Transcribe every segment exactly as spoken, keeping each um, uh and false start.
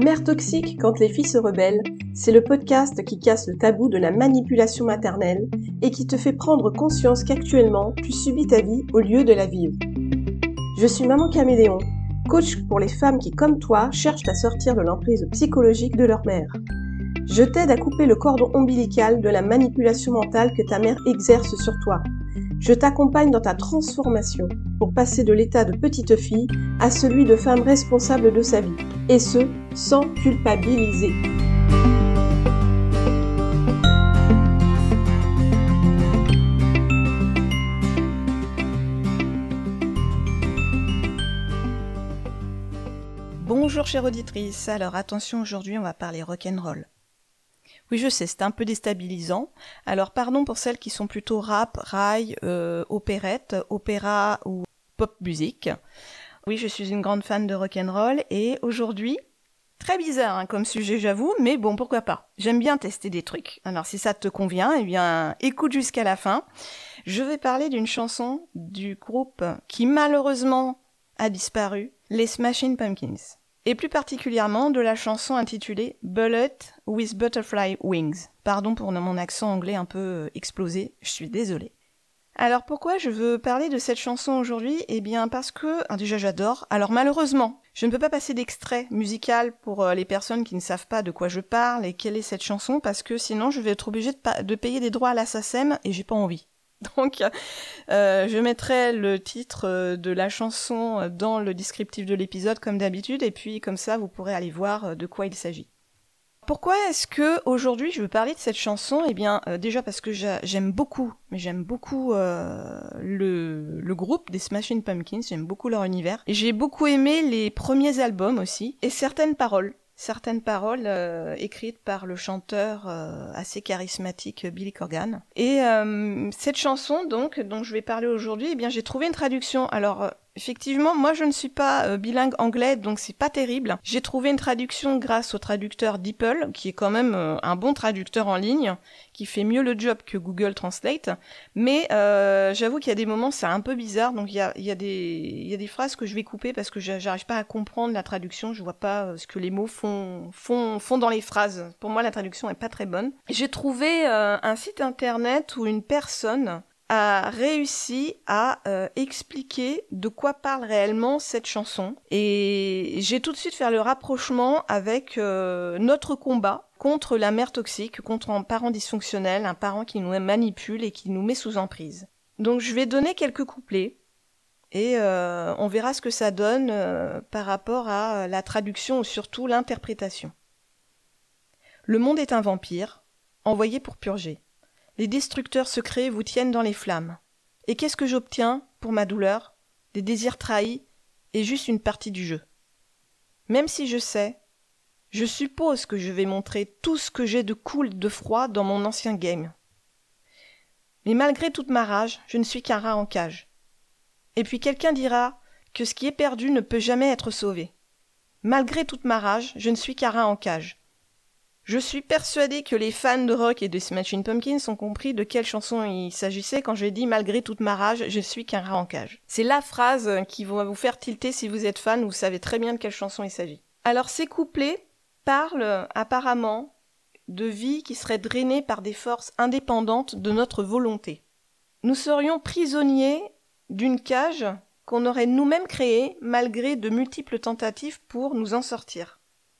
Mère toxique quand les filles se rebellent, c'est le podcast qui casse le tabou de la manipulation maternelle et qui te fait prendre conscience qu'actuellement, tu subis ta vie au lieu de la vivre. Je suis Maman Caméléon, coach pour les femmes qui, comme toi, cherchent à sortir de l'emprise psychologique de leur mère. Je t'aide à couper le cordon ombilical de la manipulation mentale que ta mère exerce sur toi. Je t'accompagne dans ta transformation pour passer de l'état de petite fille à celui de femme responsable de sa vie, et ce, sans culpabiliser. Bonjour chère auditrice, alors attention, aujourd'hui on va parler rock'n'roll. Oui, je sais, c'est un peu déstabilisant. Alors, pardon pour celles qui sont plutôt rap, rail, euh, opérette, opéra ou pop musique. Oui, je suis une grande fan de rock'n'roll et aujourd'hui, très bizarre hein, comme sujet, j'avoue, mais bon, pourquoi pas. J'aime bien tester des trucs. Alors, si ça te convient, eh bien, écoute jusqu'à la fin. Je vais parler d'une chanson du groupe qui malheureusement a disparu, les Smashing Pumpkins. Et plus particulièrement de la chanson intitulée « Bullet with Butterfly Wings ». Pardon pour mon accent anglais un peu explosé, je suis désolée. Alors pourquoi je veux parler de cette chanson aujourd'hui ? Eh bien parce que, ah, déjà j'adore, alors malheureusement, je ne peux pas passer d'extrait musical pour euh, les personnes qui ne savent pas de quoi je parle et quelle est cette chanson, parce que sinon je vais être obligée de, pa- de payer des droits à la SACEM et j'ai pas envie. Donc, euh, je mettrai le titre de la chanson dans le descriptif de l'épisode comme d'habitude, et puis comme ça, vous pourrez aller voir de quoi il s'agit. Pourquoi est-ce que aujourd'hui je veux parler de cette chanson ? Eh bien, euh, déjà parce que j'a- j'aime beaucoup, mais j'aime beaucoup euh, le, le groupe des Smashing Pumpkins, j'aime beaucoup leur univers, et j'ai beaucoup aimé les premiers albums aussi, et certaines paroles. Certaines paroles euh, écrites par le chanteur euh, assez charismatique Billy Corgan. Et euh, cette chanson, donc, dont je vais parler aujourd'hui, eh bien, j'ai trouvé une traduction. Alors, euh, effectivement, moi, je ne suis pas euh, bilingue anglais, donc c'est pas terrible. J'ai trouvé une traduction grâce au traducteur DeepL, qui est quand même euh, un bon traducteur en ligne, qui fait mieux le job que Google Translate. Mais euh, j'avoue qu'il y a des moments, c'est un peu bizarre, donc il y a, il y a des, il y a des phrases que je vais couper parce que j'arrive pas à comprendre la traduction, je vois pas ce que les mots font, font, font dans les phrases. Pour moi, la traduction est pas très bonne. J'ai trouvé euh, un site internet où une personne a réussi à euh, expliquer de quoi parle réellement cette chanson. Et j'ai tout de suite fait le rapprochement avec euh, notre combat contre la mère toxique, contre un parent dysfonctionnel, un parent qui nous manipule et qui nous met sous emprise. Donc je vais donner quelques couplets et euh, on verra ce que ça donne euh, par rapport à la traduction ou surtout l'interprétation. Le monde est un vampire, envoyé pour purger. Les destructeurs secrets vous tiennent dans les flammes. Et qu'est-ce que j'obtiens pour ma douleur ? Des désirs trahis et juste une partie du jeu. Même si je sais, je suppose que je vais montrer tout ce que j'ai de cool, de froid dans mon ancien game. Mais malgré toute ma rage, je ne suis qu'un rat en cage. Et puis quelqu'un dira que ce qui est perdu ne peut jamais être sauvé. Malgré toute ma rage, je ne suis qu'un rat en cage. Je suis persuadée que les fans de rock et de Smashing Pumpkins ont compris de quelle chanson il s'agissait quand j'ai dit « Malgré toute ma rage, je suis qu'un rat en cage ». C'est la phrase qui va vous faire tilter si vous êtes fan, vous savez très bien de quelle chanson il s'agit. Alors ces couplets parlent apparemment de vie qui serait drainée par des forces indépendantes de notre volonté. Nous serions prisonniers d'une cage qu'on aurait nous-mêmes créée malgré de multiples tentatives pour nous en sortir.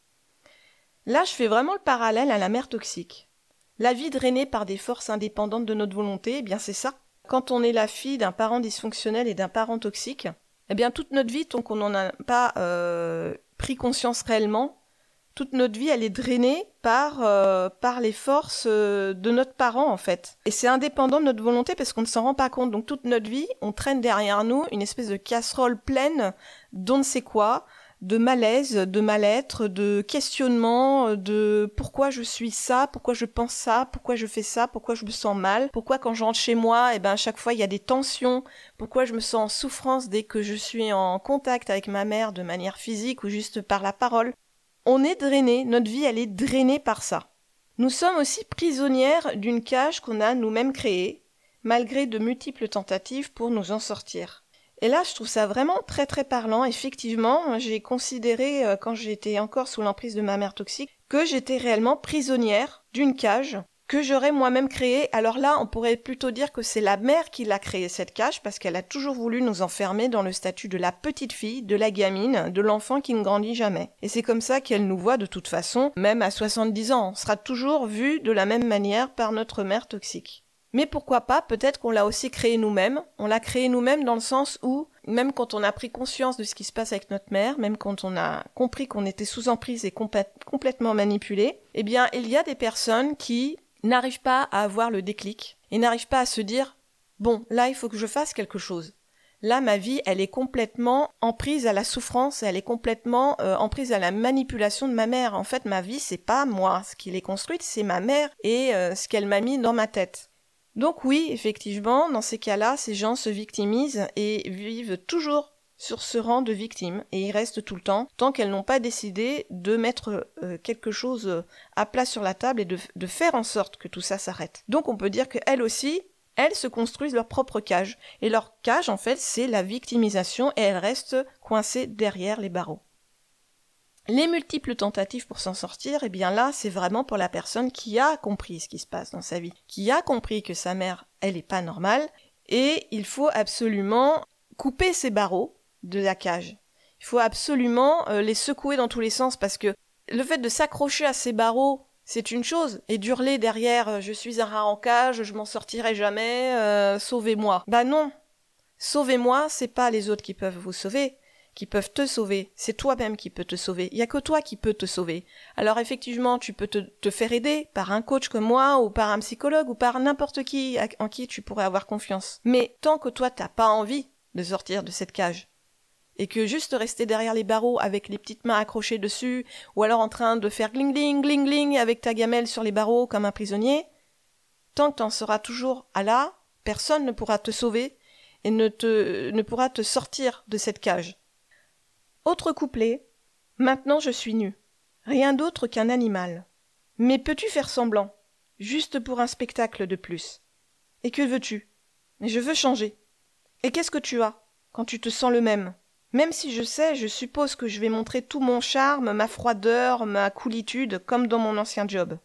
Là, je fais vraiment le parallèle à la mère toxique. La vie drainée par des forces indépendantes de notre volonté, eh bien c'est ça. Quand on est la fille d'un parent dysfonctionnel et d'un parent toxique, eh bien toute notre vie, tant qu'on n'en a pas euh, pris conscience réellement, toute notre vie, elle est drainée par, euh, par les forces euh, de notre parent, en fait. Et c'est indépendant de notre volonté parce qu'on ne s'en rend pas compte. Donc toute notre vie, on traîne derrière nous une espèce de casserole pleine d'on ne sait quoi, de malaise, de mal-être, de questionnement, de pourquoi je suis ça, pourquoi je pense ça, pourquoi je fais ça, pourquoi je me sens mal, pourquoi quand je rentre chez moi, eh ben à chaque fois il y a des tensions, pourquoi je me sens en souffrance dès que je suis en contact avec ma mère de manière physique ou juste par la parole. On est drainé, notre vie elle est drainée par ça. Nous sommes aussi prisonnières d'une cage qu'on a nous-mêmes créée, malgré de multiples tentatives pour nous en sortir. Et là, je trouve ça vraiment très très parlant. Effectivement, j'ai considéré, euh, quand j'étais encore sous l'emprise de ma mère toxique, que j'étais réellement prisonnière d'une cage que j'aurais moi-même créée. Alors là, on pourrait plutôt dire que c'est la mère qui l'a créée, cette cage, parce qu'elle a toujours voulu nous enfermer dans le statut de la petite fille, de la gamine, de l'enfant qui ne grandit jamais. Et c'est comme ça qu'elle nous voit de toute façon, même à soixante-dix ans. On sera toujours vu de la même manière par notre mère toxique. Mais pourquoi pas, peut-être qu'on l'a aussi créé nous-mêmes. On l'a créé nous-mêmes dans le sens où, même quand on a pris conscience de ce qui se passe avec notre mère, même quand on a compris qu'on était sous emprise et complè- complètement manipulé, eh bien, il y a des personnes qui n'arrivent pas à avoir le déclic et n'arrivent pas à se dire « Bon, là, il faut que je fasse quelque chose. Là, ma vie, elle est complètement emprise à la souffrance, elle est complètement euh, emprise à la manipulation de ma mère. En fait, ma vie, c'est pas moi. Ce qui l'est construite, c'est ma mère et euh, ce qu'elle m'a mis dans ma tête. » Donc oui, effectivement, dans ces cas-là, ces gens se victimisent et vivent toujours sur ce rang de victime, et ils restent tout le temps, tant qu'elles n'ont pas décidé de mettre euh, quelque chose à plat sur la table et de, de faire en sorte que tout ça s'arrête. Donc on peut dire qu'elles aussi, elles se construisent leur propre cage, et leur cage, en fait, c'est la victimisation, et elles restent coincées derrière les barreaux. Les multiples tentatives pour s'en sortir, eh bien là, c'est vraiment pour la personne qui a compris ce qui se passe dans sa vie, qui a compris que sa mère, elle est pas normale, et il faut absolument couper ces barreaux de la cage. Il faut absolument euh, les secouer dans tous les sens, parce que le fait de s'accrocher à ces barreaux, c'est une chose, et d'hurler derrière « je suis un rat en cage, je m'en sortirai jamais, euh, sauvez-moi ». Bah non, sauvez-moi, c'est pas les autres qui peuvent vous sauver, qui peuvent te sauver, c'est toi-même qui peux te sauver, il y a que toi qui peux te sauver. Alors effectivement, tu peux te, te faire aider par un coach comme moi, ou par un psychologue, ou par n'importe qui en qui tu pourrais avoir confiance. Mais tant que toi t'as pas envie de sortir de cette cage, et que juste rester derrière les barreaux avec les petites mains accrochées dessus, ou alors en train de faire gling gling gling gling avec ta gamelle sur les barreaux comme un prisonnier, tant que t'en seras toujours à là, personne ne pourra te sauver et ne te, ne pourra te sortir de cette cage. Autre couplet. Maintenant je suis nu. Rien d'autre qu'un animal. Mais peux-tu faire semblant, juste pour un spectacle de plus? Et que veux-tu? Je veux changer. Et qu'est-ce que tu as, quand tu te sens le même? Même si je sais, je suppose que je vais montrer tout mon charme, ma froideur, ma coolitude, comme dans mon ancien job.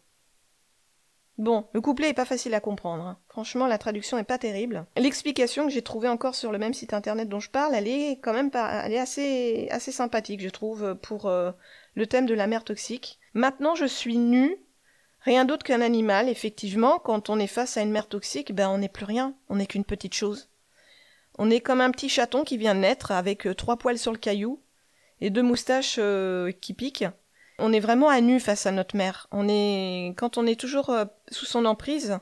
Bon, le couplet est pas facile à comprendre. Hein. Franchement, la traduction est pas terrible. L'explication que j'ai trouvée encore sur le même site internet dont je parle, elle est quand même pas, elle est assez, assez sympathique, je trouve, pour euh, le thème de la mère toxique. Maintenant, je suis nue. Rien d'autre qu'un animal, effectivement. Quand on est face à une mère toxique, ben on n'est plus rien. On n'est qu'une petite chose. On est comme un petit chaton qui vient de naître avec euh, trois poils sur le caillou et deux moustaches euh, qui piquent. On est vraiment à nu face à notre mère. On est, quand on est toujours euh, sous son emprise,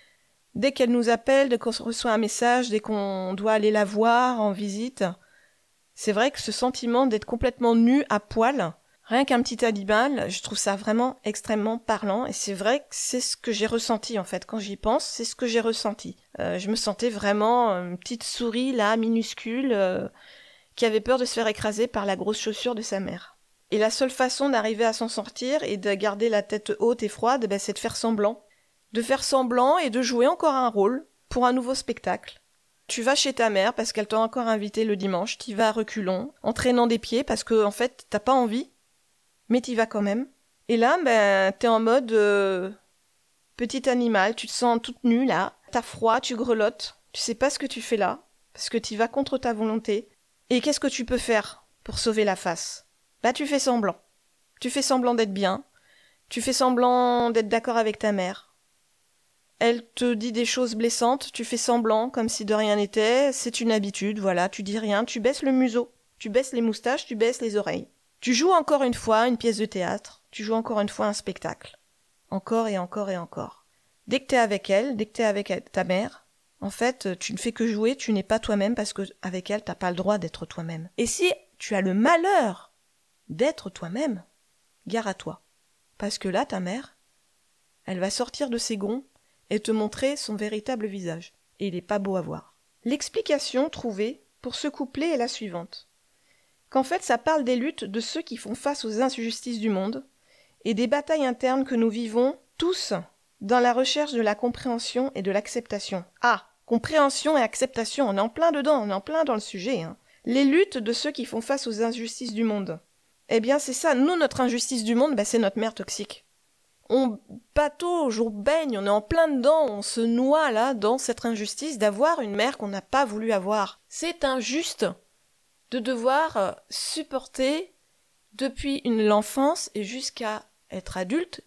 dès qu'elle nous appelle, dès qu'on reçoit un message, dès qu'on doit aller la voir en visite, c'est vrai que ce sentiment d'être complètement nu à poil, rien qu'un petit animal, je trouve ça vraiment extrêmement parlant. Et c'est vrai que c'est ce que j'ai ressenti en fait. Quand j'y pense, c'est ce que j'ai ressenti. Euh, je me sentais vraiment une petite souris là, minuscule, euh, qui avait peur de se faire écraser par la grosse chaussure de sa mère. Et la seule façon d'arriver à s'en sortir et de garder la tête haute et froide, ben, c'est de faire semblant. De faire semblant et de jouer encore un rôle pour un nouveau spectacle. Tu vas chez ta mère parce qu'elle t'a encore invité le dimanche, t'y vas à reculons, en traînant des pieds parce que en fait t'as pas envie, mais t'y vas quand même. Et là, ben t'es en mode euh, petit animal, tu te sens toute nue là, t'as froid, tu grelottes, tu sais pas ce que tu fais là, parce que t'y vas contre ta volonté. Et qu'est-ce que tu peux faire pour sauver la face? Bah tu fais semblant. Tu fais semblant d'être bien. Tu fais semblant d'être d'accord avec ta mère. Elle te dit des choses blessantes, tu fais semblant comme si de rien n'était. C'est une habitude, voilà, tu dis rien, tu baisses le museau. Tu baisses les moustaches, tu baisses les oreilles. Tu joues encore une fois une pièce de théâtre. Tu joues encore une fois un spectacle. Encore et encore et encore. Dès que t'es avec elle, dès que t'es avec ta mère, en fait, tu ne fais que jouer, tu n'es pas toi-même parce que avec elle, t'as pas le droit d'être toi-même. Et si tu as le malheur d'être toi-même, gare à toi. Parce que là, ta mère, elle va sortir de ses gonds et te montrer son véritable visage. Et il n'est pas beau à voir. L'explication trouvée pour ce couplet est la suivante. Qu'en fait, ça parle des luttes de ceux qui font face aux injustices du monde et des batailles internes que nous vivons tous dans la recherche de la compréhension et de l'acceptation. Ah, Compréhension et acceptation, on est en plein dedans, on est en plein dans le sujet. Hein. Les luttes de ceux qui font face aux injustices du monde. Eh bien, c'est ça. Nous, notre injustice du monde, bah, c'est notre mère toxique. On patauge, on baigne, on est en plein dedans, on se noie là dans cette injustice d'avoir une mère qu'on n'a pas voulu avoir. C'est injuste de devoir supporter depuis une, l'enfance et jusqu'à être adulte,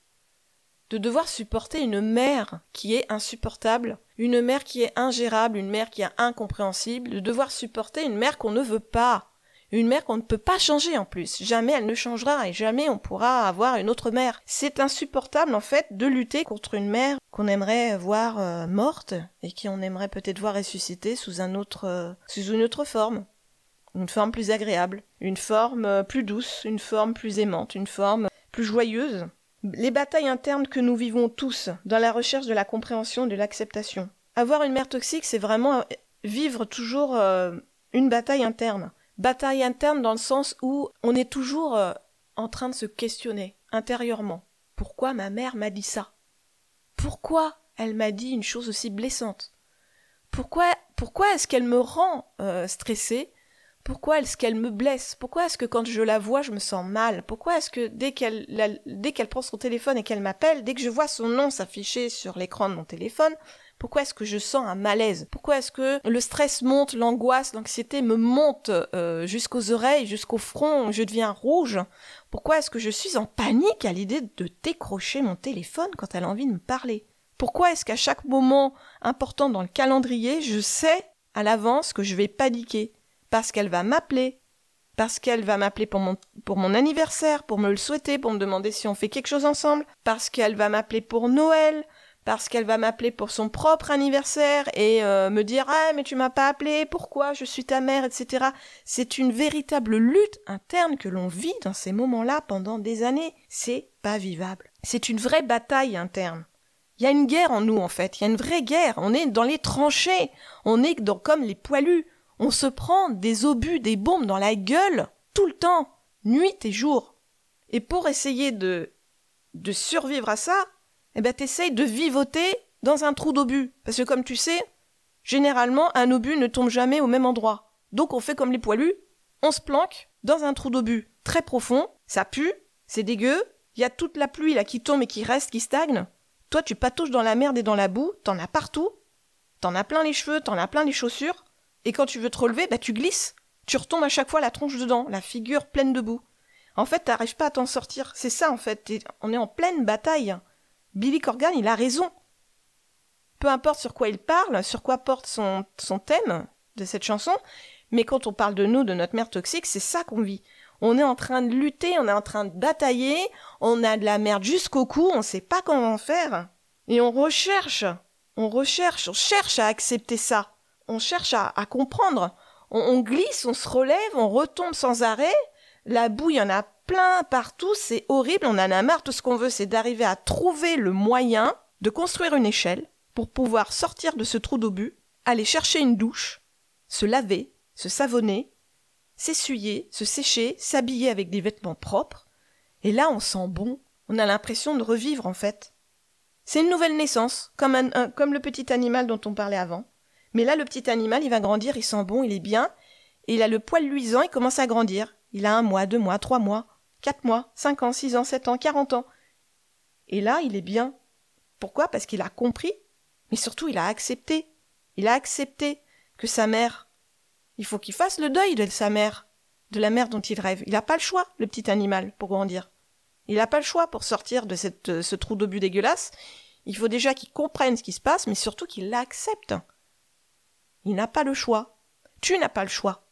de devoir supporter une mère qui est insupportable, une mère qui est ingérable, une mère qui est incompréhensible, de devoir supporter une mère qu'on ne veut pas, une mère qu'on ne peut pas changer en plus. Jamais elle ne changera et jamais on pourra avoir une autre mère. C'est insupportable en fait de lutter contre une mère qu'on aimerait voir euh, morte et qu'on aimerait peut-être voir ressusciter sous un autre, euh, sous une autre forme. Une forme plus agréable, une forme euh, plus douce, une forme plus aimante, une forme plus joyeuse. Les batailles internes que nous vivons tous dans la recherche de la compréhension, de l'acceptation. Avoir une mère toxique, c'est vraiment vivre toujours euh, une bataille interne. Bataille interne dans le sens où on est toujours euh, en train de se questionner intérieurement. Pourquoi ma mère m'a dit ça? Pourquoi elle m'a dit une chose aussi blessante? Pourquoi, pourquoi est-ce qu'elle me rend euh, stressée? Pourquoi est-ce qu'elle me blesse? Pourquoi est-ce que quand je la vois, je me sens mal? Pourquoi est-ce que dès qu'elle, la, dès qu'elle prend son téléphone et qu'elle m'appelle, dès que je vois son nom s'afficher sur l'écran de mon téléphone, pourquoi est-ce que je sens un malaise? Pourquoi est-ce que le stress monte, l'angoisse, l'anxiété me monte euh, jusqu'aux oreilles, jusqu'au front, je deviens rouge? Pourquoi est-ce que je suis en panique à l'idée de décrocher mon téléphone quand elle a envie de me parler? Pourquoi est-ce qu'à chaque moment important dans le calendrier, je sais à l'avance que je vais paniquer? Parce qu'elle va m'appeler, parce qu'elle va m'appeler pour mon, pour mon anniversaire, pour me le souhaiter, pour me demander si on fait quelque chose ensemble, parce qu'elle va m'appeler pour Noël, parce qu'elle va m'appeler pour son propre anniversaire et euh, me dire « Ah, mais tu m'as pas appelé, pourquoi je suis ta mère ?» et cetera. C'est une véritable lutte interne que l'on vit dans ces moments-là pendant des années. C'est pas vivable. C'est une vraie bataille interne. Il y a une guerre en nous, en fait. Il y a une vraie guerre. On est dans les tranchées. On est dans, comme les poilus. On se prend des obus, des bombes dans la gueule tout le temps, nuit et jour. Et pour essayer de, de survivre à ça, eh ben t'essayes de vivoter dans un trou d'obus. Parce que comme tu sais, généralement, un obus ne tombe jamais au même endroit. Donc on fait comme les poilus, on se planque dans un trou d'obus très profond, ça pue, c'est dégueu, il y a toute la pluie là qui tombe et qui reste, qui stagne. Toi tu patauges dans la merde et dans la boue, t'en as partout, t'en as plein les cheveux, t'en as plein les chaussures. Et quand tu veux te relever, bah tu glisses. Tu retombes à chaque fois la tronche dedans, la figure pleine de boue. En fait, t'arrives pas à t'en sortir. C'est ça, en fait. T'es... On est en pleine bataille. Billy Corgan, il a raison. Peu importe sur quoi il parle, sur quoi porte son, son thème de cette chanson, mais quand on parle de nous, de notre mère toxique, c'est ça qu'on vit. On est en train de lutter, on est en train de batailler, on a de la merde jusqu'au cou, on sait pas comment en faire. Et on recherche, on recherche, on cherche à accepter ça. On cherche à, à comprendre. On, on glisse, on se relève, on retombe sans arrêt. La boue, il y en a plein partout, c'est horrible, on en a marre. Tout ce qu'on veut, c'est d'arriver à trouver le moyen de construire une échelle pour pouvoir sortir de ce trou d'obus, aller chercher une douche, se laver, se savonner, s'essuyer, se sécher, s'habiller avec des vêtements propres. Et là, on sent bon. On a l'impression de revivre, en fait. C'est une nouvelle naissance, comme, un, un, comme le petit animal dont on parlait avant. Mais là, le petit animal, il va grandir, il sent bon, il est bien, et il a le poil luisant, il commence à grandir. Il a un mois, deux mois, trois mois, quatre mois, cinq ans, six ans, sept ans, quarante ans. Et là, il est bien. Pourquoi? Parce qu'il a compris, mais surtout, il a accepté. Il a accepté que sa mère, il faut qu'il fasse le deuil de sa mère, de la mère dont il rêve. Il n'a pas le choix, le petit animal, pour grandir. Il n'a pas le choix pour sortir de cette, ce trou d'obus dégueulasse. Il faut déjà qu'il comprenne ce qui se passe, mais surtout qu'il l'accepte. Il n'a pas le choix. Tu n'as pas le choix.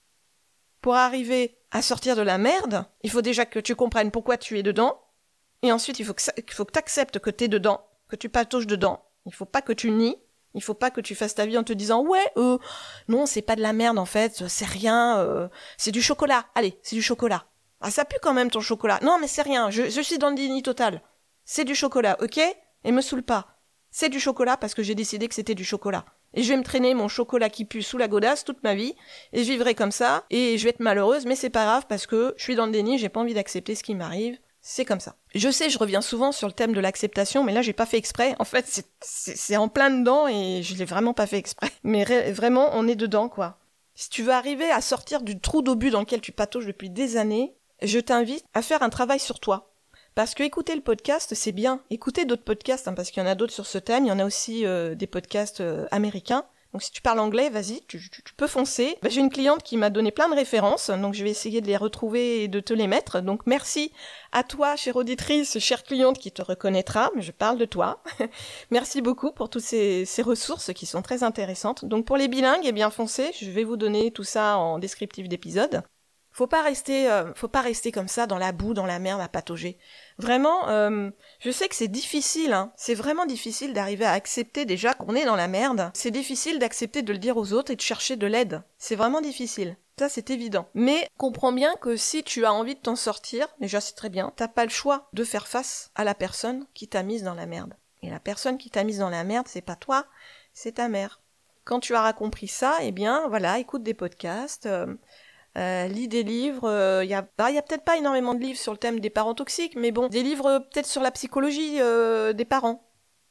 Pour arriver à sortir de la merde, il faut déjà que tu comprennes pourquoi tu es dedans, et ensuite il faut que, il faut que tu acceptes que tu es dedans, que tu patauges dedans. Il faut pas que tu nies, il faut pas que tu fasses ta vie en te disant « Ouais, euh, non, c'est pas de la merde en fait, c'est rien, euh, c'est du chocolat, allez, c'est du chocolat. Ah, ça pue quand même ton chocolat. Non, mais c'est rien, je, je suis dans le déni total. C'est du chocolat, ok? Et me saoule pas. C'est du chocolat parce que j'ai décidé que c'était du chocolat. Et je vais me traîner mon chocolat qui pue sous la godasse toute ma vie, et je vivrai comme ça, et je vais être malheureuse, mais c'est pas grave parce que je suis dans le déni, j'ai pas envie d'accepter ce qui m'arrive, C'est comme ça. Je sais, je reviens souvent sur le thème de l'acceptation, mais là, j'ai pas fait exprès. En fait, c'est, c'est, c'est en plein dedans et je l'ai vraiment pas fait exprès. Mais ré- vraiment, on est dedans, quoi. Si tu veux arriver à sortir du trou d'obus dans lequel tu patauges depuis des années, je t'invite à faire un travail sur toi. Parce que écouter le podcast, c'est bien. Écouter d'autres podcasts, hein, parce qu'il y en a d'autres sur ce thème. Il y en a aussi euh, des podcasts euh, américains. Donc si tu parles anglais, vas-y, tu, tu, tu peux foncer. Bah, j'ai une cliente qui m'a donné plein de références, donc je vais essayer de les retrouver et de te les mettre. Donc merci à toi, chère auditrice, chère cliente qui te reconnaîtra, mais je parle de toi. Merci beaucoup pour toutes ces, ces ressources qui sont très intéressantes. Donc pour les bilingues, eh bien foncez, je vais vous donner tout ça en descriptif d'épisode. Faut pas rester, euh, faut pas rester comme ça dans la boue, dans la merde à patauger. Vraiment, euh, je sais que c'est difficile, hein. C'est vraiment difficile d'arriver à accepter déjà qu'on est dans la merde. C'est difficile d'accepter de le dire aux autres et de chercher de l'aide. C'est vraiment difficile. Ça, c'est évident. Mais comprends bien que si tu as envie de t'en sortir, déjà c'est très bien, t'as pas le choix de faire face à la personne qui t'a mise dans la merde. Et la personne qui t'a mise dans la merde, c'est pas toi, c'est ta mère. Quand tu auras compris ça, eh bien, voilà, écoute des podcasts, euh, Euh, lis des livres, il euh, y a, bah, y a peut-être pas énormément de livres sur le thème des parents toxiques, mais bon, des livres euh, peut-être sur la psychologie euh, des parents.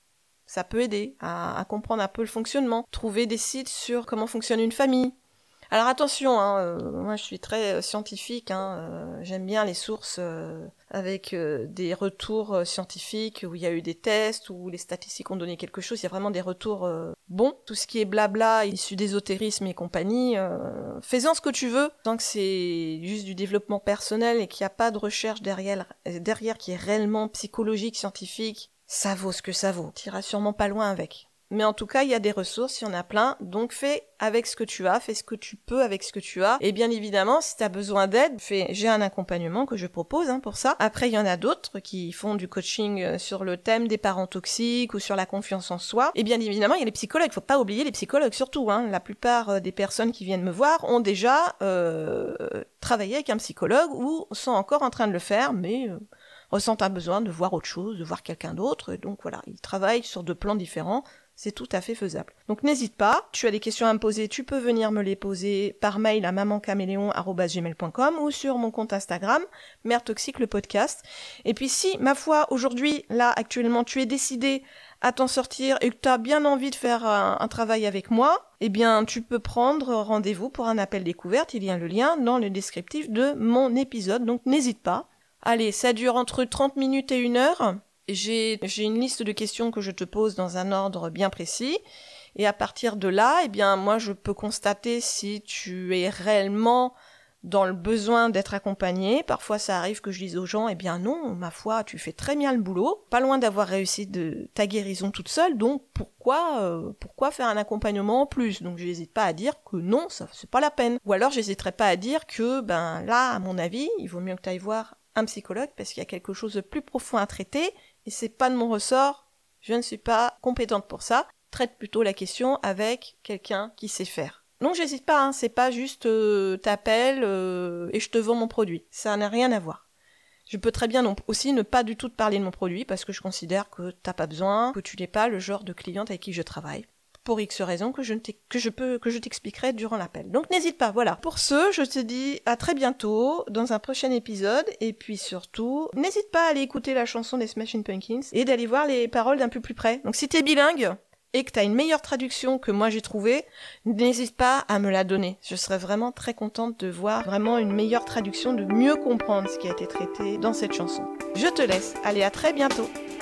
Ça peut aider à, à comprendre un peu le fonctionnement. Trouver des sites sur comment fonctionne une famille. Alors attention, hein, euh, moi je suis très euh, scientifique, hein, euh, j'aime bien les sources euh, avec euh, des retours euh, scientifiques où il y a eu des tests, où les statistiques ont donné quelque chose, il y a vraiment des retours euh, bons. Tout ce qui est blabla, issu d'ésotérisme et compagnie, euh, fais-en ce que tu veux, tant que c'est juste du développement personnel et qu'il n'y a pas de recherche derrière, derrière qui est réellement psychologique, scientifique, ça vaut ce que ça vaut. T'iras sûrement pas loin avec. Mais en tout cas, il y a des ressources, il y en a plein, donc fais avec ce que tu as, fais ce que tu peux avec ce que tu as. Et bien évidemment, si tu as besoin d'aide, fais, j'ai un accompagnement que je propose hein, pour ça. Après, il y en a d'autres qui font du coaching sur le thème des parents toxiques ou sur la confiance en soi. Et bien évidemment, il y a les psychologues, faut pas oublier les psychologues surtout. Hein. La plupart des personnes qui viennent me voir ont déjà euh, travaillé avec un psychologue ou sont encore en train de le faire, mais... Euh, ressentent un besoin de voir autre chose, de voir quelqu'un d'autre, et donc voilà, ils travaillent sur deux plans différents, c'est tout à fait faisable. Donc n'hésite pas, tu as des questions à me poser, tu peux venir me les poser par mail à maman caméléon arobase gmail point com ou sur mon compte Instagram, Mère Toxique le podcast. Et puis si, ma foi, aujourd'hui, là, actuellement, tu es décidé à t'en sortir et que tu as bien envie de faire un, un travail avec moi, eh bien, tu peux prendre rendez-vous pour un appel découverte, il y a le lien dans le descriptif de mon épisode, donc n'hésite pas. Allez, ça dure entre trente minutes et une heure. J'ai, j'ai une liste de questions que je te pose dans un ordre bien précis. Et à partir de là, eh bien, moi, je peux constater si tu es réellement dans le besoin d'être accompagné. Parfois, ça arrive que je dise aux gens, eh bien non, ma foi, tu fais très bien le boulot. Pas loin d'avoir réussi de ta guérison toute seule, donc pourquoi, euh, pourquoi faire un accompagnement en plus? Donc, je n'hésite pas à dire que non, ça, c'est pas la peine. Ou alors, j'hésiterai pas à dire que, ben, là, à mon avis, il vaut mieux que tu ailles voir un psychologue parce qu'il y a quelque chose de plus profond à traiter et c'est pas de mon ressort, je ne suis pas compétente pour ça. Traite plutôt la question avec quelqu'un qui sait faire. Donc j'hésite pas, hein, c'est pas juste euh, t'appelles euh, et je te vends mon produit, ça n'a rien à voir. Je peux très bien non, aussi ne pas du tout te parler de mon produit parce que je considère que t'as pas besoin, que tu n'es pas le genre de cliente avec qui je travaille. Pour X raisons que je, ne que je peux que je t'expliquerai durant l'appel. Donc n'hésite pas, voilà. Pour ce, je te dis à très bientôt dans un prochain épisode et puis surtout, n'hésite pas à aller écouter la chanson des Smashing Pumpkins et d'aller voir les paroles d'un peu plus près. Donc si t'es bilingue et que t'as une meilleure traduction que moi j'ai trouvée, n'hésite pas à me la donner. Je serais vraiment très contente de voir vraiment une meilleure traduction, de mieux comprendre ce qui a été traité dans cette chanson. Je te laisse. Allez, à très bientôt.